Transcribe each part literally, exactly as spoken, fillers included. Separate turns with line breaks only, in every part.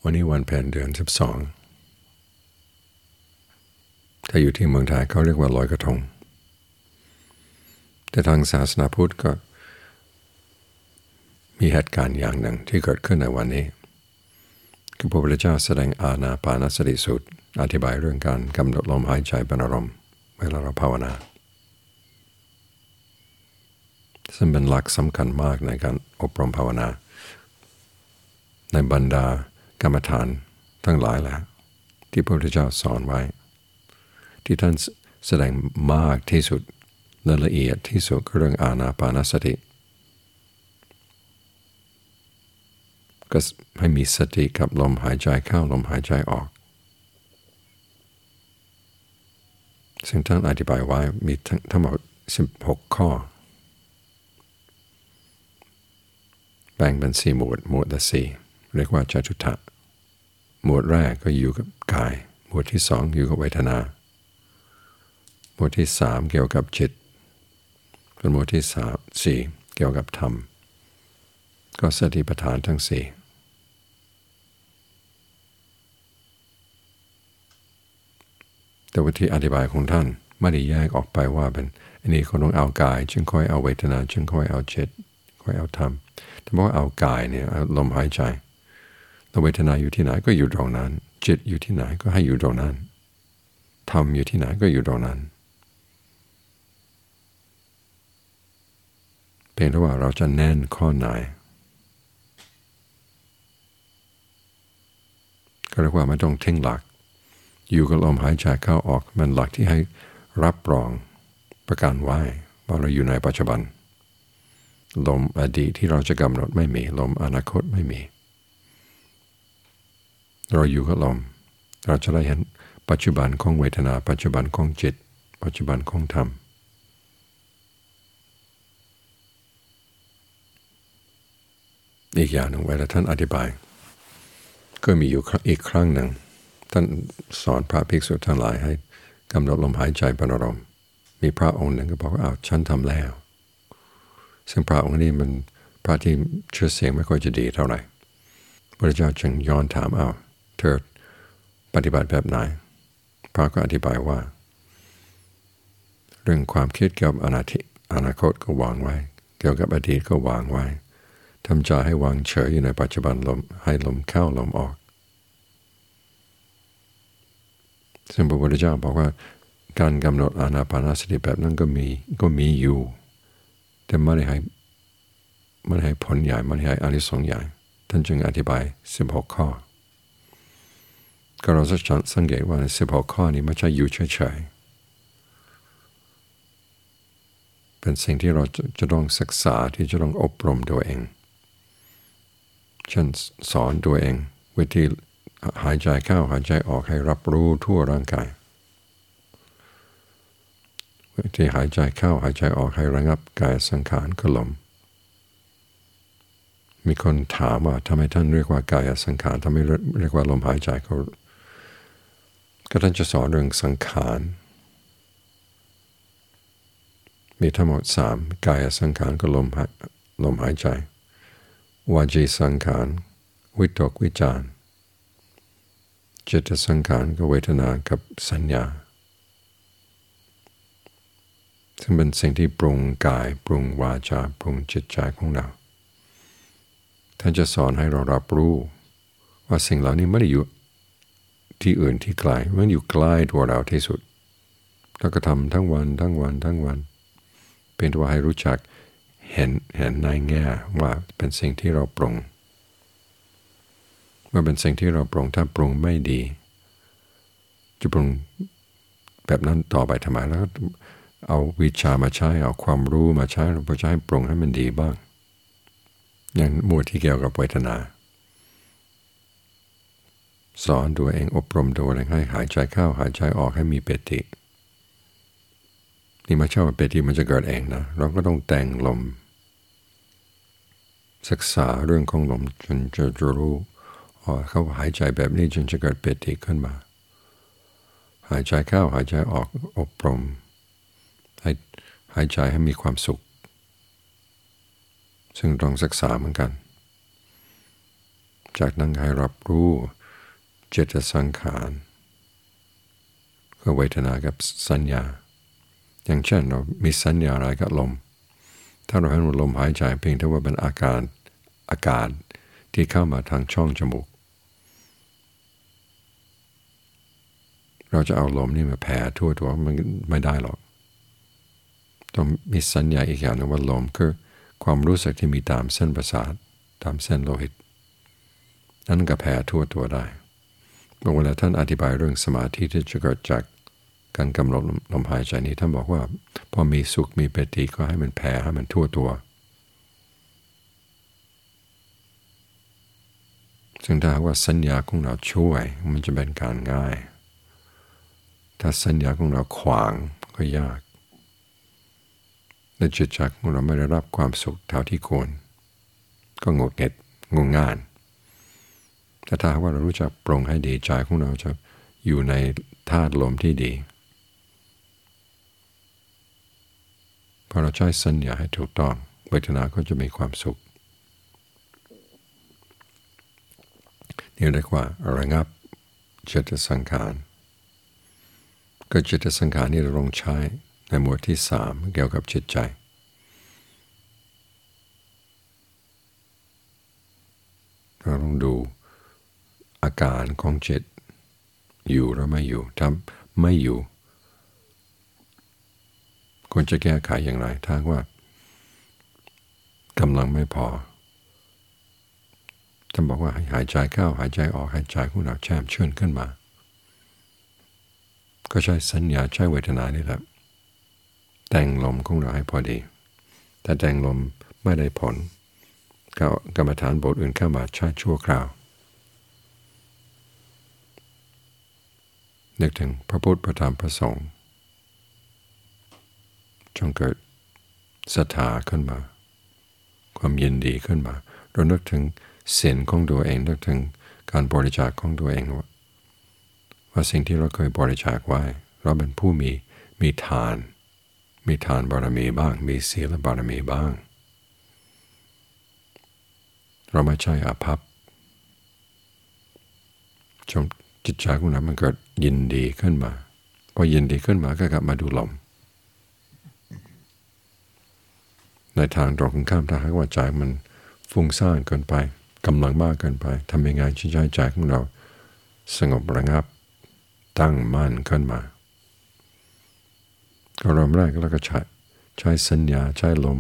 วันนี้วันเพ็ญเดือนสิบสองถ้าอยู่ที่เมืองไทยเขาเรียกว่าลอยกระทงแต่ทางศาสนาพุทธก็มีเหตุการณ์อย่างหนึ่งที่เกิดขึ้นในวันนี้คือพระพุทธเจ้าแสดงอานาปานสติสูตรอธิบายเรื่องการกำหนดลมหายใจเป็นอารมณ์เวลาเราภาวนาซึ่งเป็นหลักสำคัญมากในการอบรมภาวนาในบรรดากรรมฐานทั้งหลายแหละที่พระพุทธเจ้าสอนไว้ที่ท่านแสดงมากที่สุดและละเอียดที่สุดเรื่องอานาปานสติก็ให้มีสติกับลมหายใจเข้าลมหายใจออกซึ่งท่านอธิบายไว้มีทั้งหมดสิบหกข้อแบ่งเป็นสี่หมวดหมวดละสี่เรียกว่าจตุถะหมวดแรกก็อยู่กับกายหมวดที่สองอยู่กับเวทนาหมวดที่สามเกี่ยวกับจิตเป็นหมวดที่สามสี่เกี่ยวกับธรรมก็สติปัฏฐานทั้งสี่แต่วิธีอธิบายของท่านไม่ได้แยกออกไปว่าเป็นอันนี้คนต้องเอากายจึงค่อยเอาเวทนาจึงค่อยเอาจิตค่อยเอาธรรมแต่ว่าเอากายเนี่ยลมหายใจแล้วเวทนาอยู่ที่ไหนก็อยู่ตรงนั้นจิตอยู่ที่ไหนก็ให้อยู่ตรงนั้นธรรมอยู่ที่ไหนก็อยู่ตรงนั้นเพียงแต่ว่าเราจะแน่นข้อไหนก็เรียกว่าไม่ต้องทิ้งหลักอยู่กับลมหายใจเข้าออกมันหลักที่ให้รับรองประกันไว้ว่าเราอยู่ในปัจจุบันลมอดีตที่เราจะกำหนดไม่มีลมอนาคตไม่มีเราอยู่กับลมเราจะได้เห็นปัจจุบันของเวทนาปัจจุบันของจิตปัจจุบันของธรรมอีกอย่างหนึ่งเวลาท่านอธิบายก็มีอยู่อีกครั้งหนึ่งท่านสอนพระภิกษุทั้งหลายให้กำหนดลมหายใจเป็นอารมณ์มีพระองค์หนึ่งก็บอกว่าอ้าวฉันทำแล้วซึ่งพระองค์นี้มันพระที่ชื่อเสียงไม่ค่อยจะดีเท่าไหร่พระเจ้าจึงย้อนถามอ้าวเธอปฏิบัติแบบไหนพระก็อธิบายว่าเรื่องความคิดเกี่ยวกับอนาคตก็วางไว้เกี่ยวกับอดีตก็วางไว้ทำใจให้วางเฉยอยู่ในปัจจุบันลมให้ลมเข้าลมออกซึ่งพระพุทธเจ้าบอกว่าการกำหนดอานาปานสติแบบนั้นก็มีก็มีอยู่แต่ไม่ได้ให้ไม่ได้ให้ผลใหญ่ไม่ได้ให้อานิสงส์ใหญ่ท่านจึงอธิบายสิบหกข้อก็เราจะสังเกตว่าสิบหกข้อนี้ไม่ใช่อยู่เฉยๆเป็นสิ่งที่เราจะต้องศึกษาที่จะต้องอบรมตัวเองเช่นสอนตัวเองวิธีหายใจเข้าหายใจออกให้รับรู้ทั่วร่างกายวิธีหายใจเข้าหายใจออกให้ระงับกายสังขารคือลมมีคนถามว่าทำไมท่านเรียกว่ากายสังขารทำไมเรียกว่าลมหายใจเขาก็ท่านจะสอนเรื่องสังขารมีทั้งหมดสามกายสังขารก็ลมลมหายใจวจีสังขารวิตกวิจารจิตสังขารก็เวทนากับสัญญาซึ่งเป็นสิ่งที่ปรุงกายปรุงวาจาปรุงจิตใจของเราท่านจะสอนให้เรารับรู้ว่าสิ่งเหล่านี้ไม่ได้อยู่ที่อื่นที่ไกลมันอยู่ใกล้ตัวเราที่สุดเราก็ทำทั้งวันทั้งวันทั้งวันเป็นตัวให้รู้จักเห็นเห็นในแง่ว่าเป็นสิ่งที่เราปรุงเมื่อเป็นสิ่งที่เราปรุงถ้าปรุงไม่ดีจะปรุงแบบนั้นต่อไปทำไมแล้วเอาวิชามาใช้เอาความรู้มาใช้เราจะให้ปรุงให้มันดีบ้างอย่างหมวดที่เกี่ยวกับเวทนาสอนตัวเองอบรมตัวเองให้หายใจเข้าหายใจออกให้มีปิตินี่ไม่ใช่ว่าปิติมันจะเกิดเองนะเราก็ต้องแต่งลมศึกษาเรื่องของลมจนจะรู้ว่าเขาหายใจแบบนี้จนจะเกิดปิติขึ้นมาหายใจเข้าหายใจออกอบรมให้หายใจให้มีความสุขซึ่งต้องศึกษาเหมือนกันจากนั้นให้รับรู้เจตสังขารก็เวทนากับสัญญาอย่างเช่นเรามีสัญญาอะไรกับลมถ้าเราเห็นว่าลมหายใจเพียงแต่ว่าเป็นอาการอากาศที่เข้ามาทางช่องจมูกเราจะเอาลมนี่มาแผ่ทั่วตัวมันไม่ได้หรอกต้องมีสัญญาอีกอย่างหนึ่งว่าลมคือความรู้สึกที่มีตามเส้นประสาทตามเส้นโลหิตนั้นก็แผ่ทั่วตัวได้เวลาท่านอธิบายเรื่องสมาธิที่จะเกิดจากการกำหนดลมหายใจนี้ท่านบอกว่าพอมีสุขมีปิติก็ให้มันแผ่ให้มันทั่วตัวซึ่งถ้าว่าสัญญาของเราช่วยมันจะเป็นการง่ายถ้าสัญญาของเราขวางก็ยากและจิตใจของเราไม่ได้รับความสุขเท่าที่ควรก็งดเงียบงงง่านแต่ถ้าว่าเรารู้จักปรงให้ดีใจของเราจะอยู่ในธาตุลมที่ดีพอเราใช้สัญญาให้ถูกต้องเวทนาก็จะมีความสุขนี่เรียกว่าระงับเจตสังขารก็เจตสังขารนี่เราลองใช้ในหมวดที่สามเกี่ยวกับจิตใจเราลองดูอาการของจิตอยู่หรือไม่อยู่ถ้าไม่อยู่ควรจะแก้ไขอย่างไรถ้าว่ากำลังไม่พอท่านบอกว่าให้หายใจเข้าหายใจออกหายใจของเราแช่มชื่นขึ้นมาก็ใช้สัญญาใช้เวทนานี่แหละแต่งลมของเราให้พอดีแต่แต่งลมไม่ได้ผลก็กรรมฐานบทอื่นเข้ามาใช้ชั่วคราวนึกถึงพระพุทธพระธรรมพระสงฆ์จงเกิดศรัทธาขึ้นมาความยินดีขึ้นมาเรานึกถึงศีลของตัวเองนึกถึงการบริจาคของตัวเองว่าว่าสิ่งที่เราเคยบริจาคไว้เราเป็นผู้มีมีทานมีทานบารมีบ้างมีศีลบารมีบ้างเราไม่ใช่อาภัพจงจิตใจของเรามันเกิดยินดีขึ้นมาพอยินดีขึ้นมาก็กลับมาดูลมในทางตรงกันข้ามถ้าหากว่าใจมันฟุ้งซ่านเกินไปกำลังมากเกินไปทำยังไงที่จะให้ใจของเราสงบระงับตั้งมั่นขึ้นมาก็เริ่มแรกเราก็ใช้ใช้สัญญาใช้ลม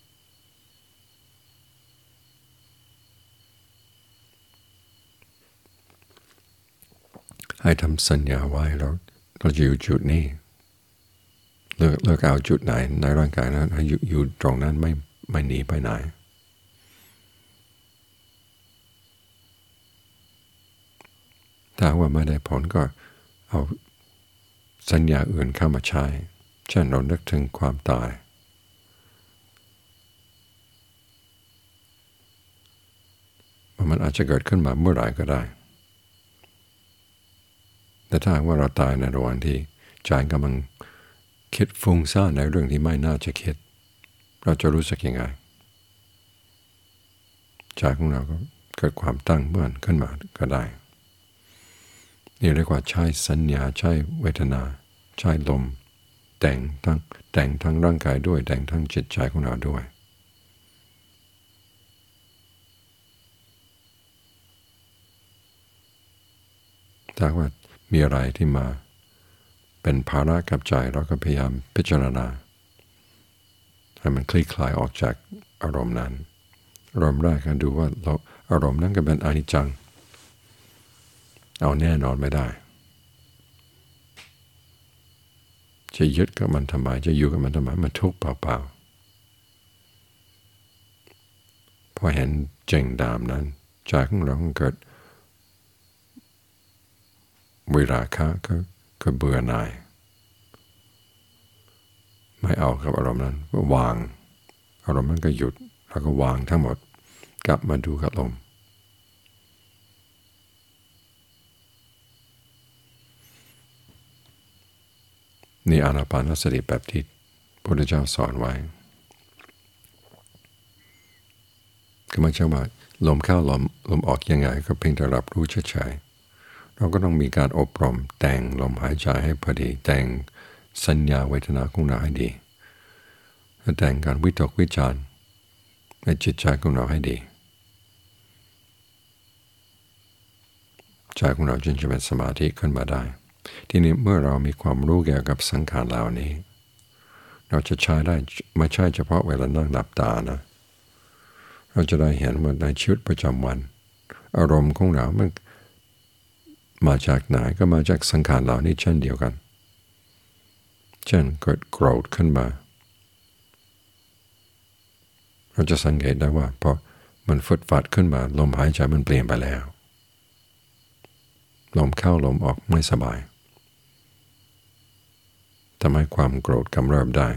ให้ทำสัญญาไว้เราเราจะอยู่จุดนี้เลือกเลือกเอาจุดไหนในร่างกายนั้นให้อยู่อยู่ตรงนั้นไม่ไม่หนีไปไหนถ้าว่าไม่ได้ผลก็เอาสัญญาอื่นเข้ามาใช้เช่นเรานึกถึงความตายมันอาจจะเกิดขึ้นมาเมื่อไหร่ก็ได้แต่ถ้าว่าเราตายในระหว่างที่ใจกำลังคิดฟุ้งซ่านในเรื่องที่ไม่น่าจะคิดเราจะรู้สึกยังไงใจของเราก็เกิดความตั้งมั่นขึ้นมาก็ได้นี่เรียกว่าใช้สัญญาใช้เวทนาใช้ลมแต่งทั้งแต่งทั้งร่างกายด้วยแต่งทั้งจิตใจของเราด้วยถ้าว่ามีอะไรที่มาเป็นภาระกับใจเราก็พยายามพิจารณาให้มันคลี่คลายออกจากอารมณ์นั้นอารมณ์แรกก็ดูว่าเราอารมณ์นั้นก็เป็นอนิจจังเอาแน่นอนไม่ได้จะยึดกับมันทำไมจะอยู่กับมันทำไมมันทุกข์เปล่าๆพอเห็นเจงดามนั้นใจของเราเกิดวิราคะก็ก็เบื่อหน่ายไม่เอากับอารมณ์นั้นก็วางอารมณ์นั้นก็หยุดแล้วก็วางทั้งหมดกลับมาดูกับลมนี่อานาปานสติแบบที่พระพุทธเจ้าสอนไว้ก็ไม่ใช่ว่าลมเข้าลมลมออกยังไงก็เพียงแต่รับรู้เฉยๆเราก็ต้องมีการอบรมแต่งลมหายใจให้พอดีแต่งสัญญาเวทนาของเราให้ดีแต่งการวิตกวิจารณ์ในจิตใจของเราให้ดีใจของเราจึงจะเป็นสมาธิขึ้นมาได้ทีนี้เมื่อเรามีความรู้เกี่ยวกับสังขารเหล่านี้เราจะใช้ได้ไม่ใช่เฉพาะเวลานั่งหลับตานะเราจะได้เห็นว่าในชีวิตประจำวันอารมณ์ของเรามันมาจากไหนก็มาจากสังขารเหล่านี้เช่นเดียวกันเช่นเกิดโกรธขึ้นมาเราจะสังเกตได้ว่าพอมันฟึดฟัดขึ้นมาลมหายใจมันเปลี่ยนไปแล้วลมเข้าลมออกไม่สบายทำให้ความโกรธกำเริบได้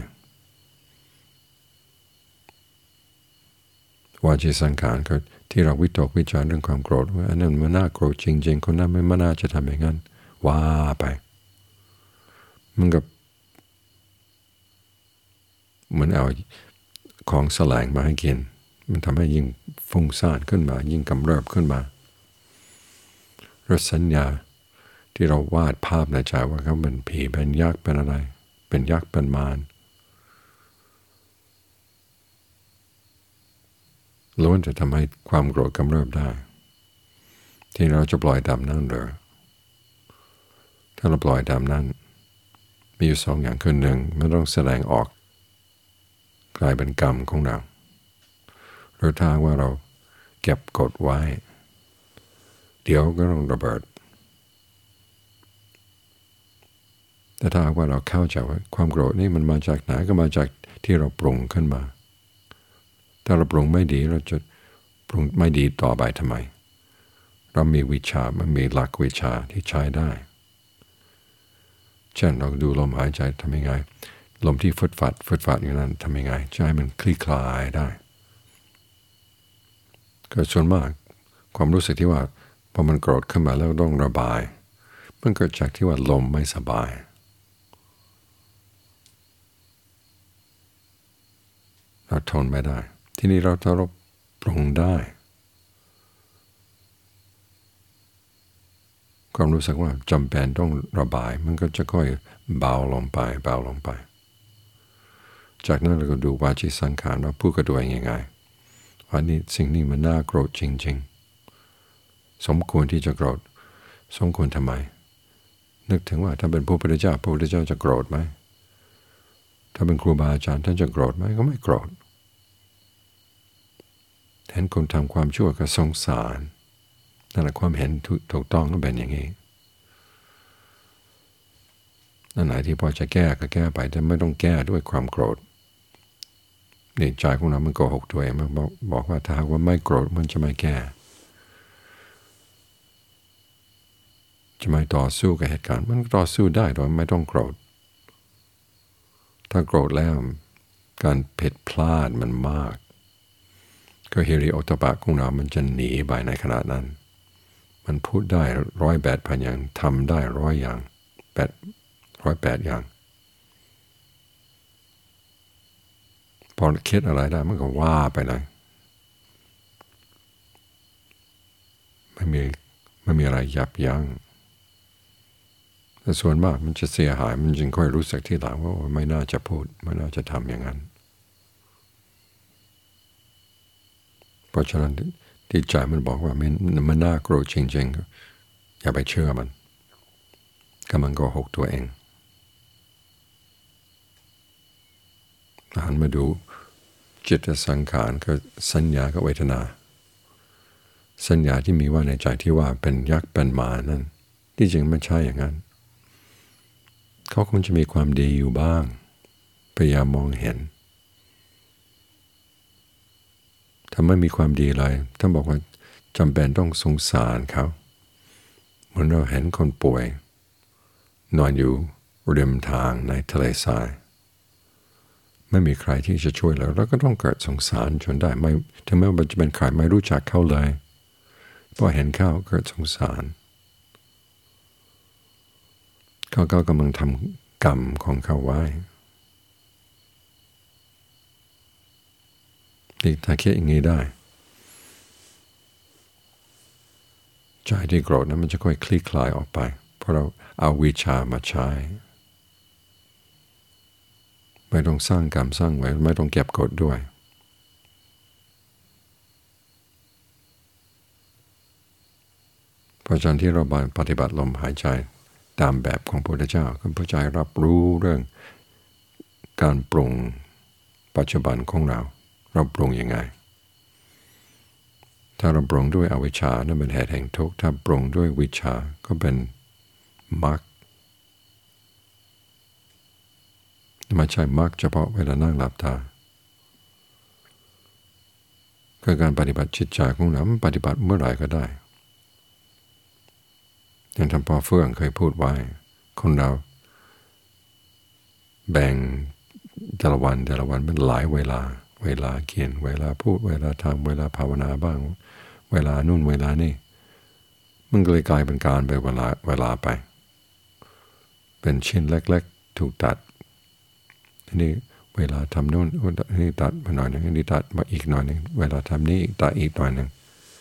วาจีสังขารก็ที่เราวิตกวิจารณ์เรื่องความโกรธว่าอันนั้นมันน่าโกรธจริงๆคนนั้นไม่น่าจะทำอย่างนั้นว่าไปมันกับเหมือนเอาของแสลงมาให้กินมันทำให้ยิ่งฟุ้งซ่านขึ้นมายิ่งกำเริบขึ้นมารสสัญญาที่เราวาดภาพในใจว่าเขาเป็นผีเป็นยักษ์เป็นอะไรเป็นยักษ์เป็นมารล้วนจะทำให้ความโกรธกำเริบได้ที่เราจะปล่อยตามนั้นหรือถ้าเราปล่อยตามนั้นมีอยู่สองอย่างคือหนึ่งไม่ต้องแสดงออกกลายเป็นกรรมของเราหรือถ้าว่าเราเก็บกดไว้เดี๋ยวก็ต้องระเบิดแต่ถ้าว่าเราเข้าใจว่าความโกรธนี่มันมาจากไหนก็มาจากที่เราปรุงขึ้นมาถ้าเราปรุงไม่ดีเราจะปรุงไม่ดีต่อไปทำไมเรามีวิชามันมีหลักวิชาที่ใช้ได้เช่นเราดูลมหายใจทำยังไงลมที่ฟึดฟัดฟึดฟัดอย่างนั้นทำยังไงใจมันคลี่คลายได้ก็ส่วนมากความรู้สึกที่ว่าพอมันโกรธขึ้นมาแล้วต้องระบายมันเกิดจากที่ว่าลมไม่สบายเราทนไม่ได้ทีนี้เราจะรบปรุงได้ความรู้สึกว่าจำเป็นต้องระบายมันก็จะค่อยเบาลงไปเบาลงไปจากนั้นเราก็ดูวาจีสังขารว่าพูดกับตัวเองยังไงว่านี่สิ่งนี้มันน่าโกรธจริงๆสมควรที่จะโกรธสมควรทำไมนึกถึงว่าถ้าเป็นพระพุทธเจ้าพระพุทธเจ้าจะโกรธไหมถ้าเป็นครูบาอาจารย์ท่านจะโกรธไหมก็ไม่โกรธเห็นคนทำความชั่วก็สงสารนั่นแหละความเห็นถูกต้องก็เป็นอย่างนี้นั่นไหนที่พอจะแก้ก็แก้ไปแต่ไม่ต้องแก้ด้วยความโกรธนี่ใจของเรามันโกหกตัวเองมันบอกว่าถ้าหากว่าไม่โกรธมันจะไม่แก้จะไม่ต่อสู้กับเหตุการณ์มันต่อสู้ได้โดยไม่ต้องโกรธถ้าโกรธแล้วการผิดพลาดมันมากก็ฮิริโอตตัปปะของเรามันจะหนีไปในขณะนั้นมันพูดได้ร้อยแปดพันอย่างทำได้ร้อยอย่างแปดร้อยแปดอย่างพอคิดอะไรได้มันก็ว่าไปเลยไม่มีไม่มีอะไรยับยั้งแต่ส่วนมากมันจะเสียหายมันจึงค่อยรู้สึกที่หลังว่าไม่น่าจะพูดไม่น่าจะทำอย่างนั้นเพราะฉะนั้นที่ใจมันบอกว่ามันมันน่าโกรธจริงๆอย่าไปเชื่อมันก็มันโกหกตัวเองหันมาดูจิตสังขารคือสัญญากับเวทนาสัญญาที่มีว่าในใจที่ว่าเป็นยักษ์เป็นมารนั่นที่จริงไม่ใช่อย่างนั้นเขาคงจะมีความดีอยู่บ้างพยายามมองเห็นถ้าไม่มีความดีเลยท่านบอกว่าจำเป็นต้องสงสารเขาเหมือนเราเห็นคนป่วยนอนอยู่ริมทางในทะเลทรายไม่มีใครที่จะช่วยแล้วเราก็ต้องเกิดสงสารจนได้ไม่ถึงแม้ว่าจะเป็นใครไม่รู้จักเขาเลยพอเห็นเขาเกิดสงสารเขาก็กำลังทำกรรมของเขาไว้นี่ถ้าคิดอย่างนี้ได้ใจที่โกรธนั้นมันจะค่อยคลี่คลายออกไปเพราะเราเอาวิชามาใช้ไม่ต้องสร้างกรรมสร้างไว้ไม่ต้องเก็บกดด้วยเพราะฉะนั้นที่เราปฏิบัติลมหายใจตามแบบของพระพุทธเจ้าก็เพื่อใจรับรู้เรื่องการปรุงปัจจุบันของเราเราปรุงยังไงถ้าเราปรุงด้วยอวิชชานั่นเป็นเหตุแห่งทุกข์ถ้าปรุงด้วยวิชาก็เป็นมรรคไม่ใช่มรรคเฉพาะเวลานั่งหลับตาคือการปฏิบัติจิตใจของเราปฏิบัติเมื่อไหร่ก็ได้อย่างท่านพ่อเฟื่องเคยพูดไว้คนเราแบ่งแต่ละวันแต่ละวันเป็นหลายเวลาเวลาเขียนเวลาพูดเวลาทำเวลาภาวนาบ้างเวลานู่นเวลานี่มันก็เลยกลายเป็นการไปเวลาเวลาไปเป็นชิ้นเล็กๆถูกตัดทีนี้เวลาทำนู่นนี่ตัดมาหน่อยนึงนี่ตัดมาอีกหน่อยนึงเวลาทำนี้ตัดอีกหน่อยนึง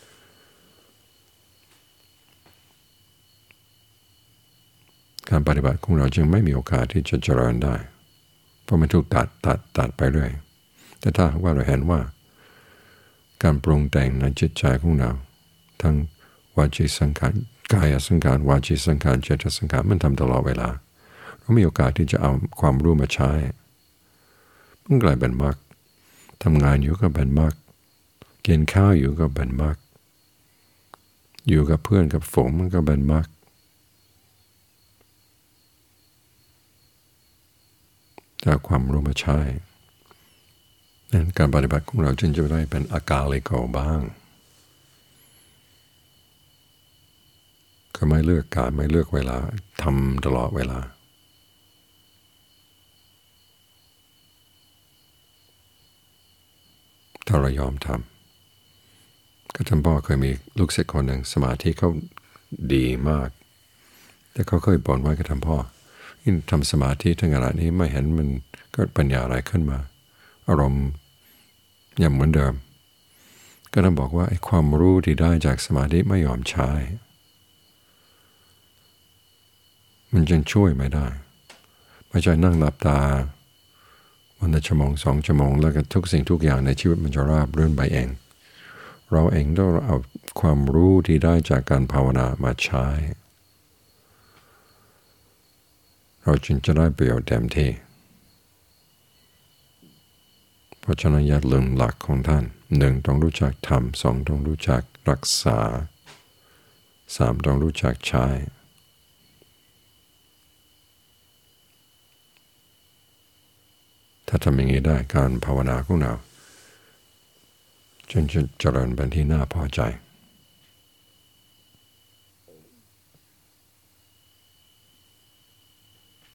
การปฏิบัติของเราจึงไม่มีโอกาสที่จะเจริญได้เพราะมันถูกตัดตัดตัดไปเรื่อยแต่ถ้าว่าเราเห็นว่าการปรุงแต่งในจิตใจของเราทั้งวาจีสังขารกายสังขารวาจีสังขารเจตสังขารมันทำตลอดเวลาเรามีโอกาสที่จะเอาความรู้มาใช้มันกลายเป็นมรรคทำงานอยู่ก็เป็นมรรคกินข้าวอยู่ก็เป็นมรรคอยู่กับเพื่อนกับฝูงมันก็เป็นมรรคแต่ความรู้มาใช้นั้นการปฏิบัติของเราจึงจะได้เป็นอากาลิโกบ้างก็ไม่เลือกการไม่เลือกเวลาทำตลอดเวลาถ้าเรายอมทำก็ท่านพ่อเคยมีลูกศิษย์คนหนึ่งสมาธิเขาดีมากแต่เขาเคยบ่นไว้กับท่านพ่อที่ทำสมาธิทั้งขณะนี้ไม่เห็นมันเกิดปัญญาอะไรขึ้นมาอารมณ์ยังเหมือนเดิมก็ต้องบอกว่าไอ้ความรู้ที่ได้จากสมาธิไม่ยอมใช้มันจึงช่วยไม่ได้ไม่ใช่นั่งหลับตาวันละชั่วโมงสองชั่วโมงแล้วก็ทุกสิ่งทุกอย่างในชีวิตมันจะราบรื่นไปเองเราเองต้องเอาความรู้ที่ได้จากการภาวนามาใช้เราจึงจะได้ประโยชน์เต็มที่เพราะฉะนั้นอย่าลืมหลักของท่านหนึ่งต้องรู้จักทำสองต้องรู้จักรักษาสามต้องรู้จักใช้ถ้าทำอย่างนี้ได้การภาวนาของเราจนจะเจริญเป็นที่น่าพอใจ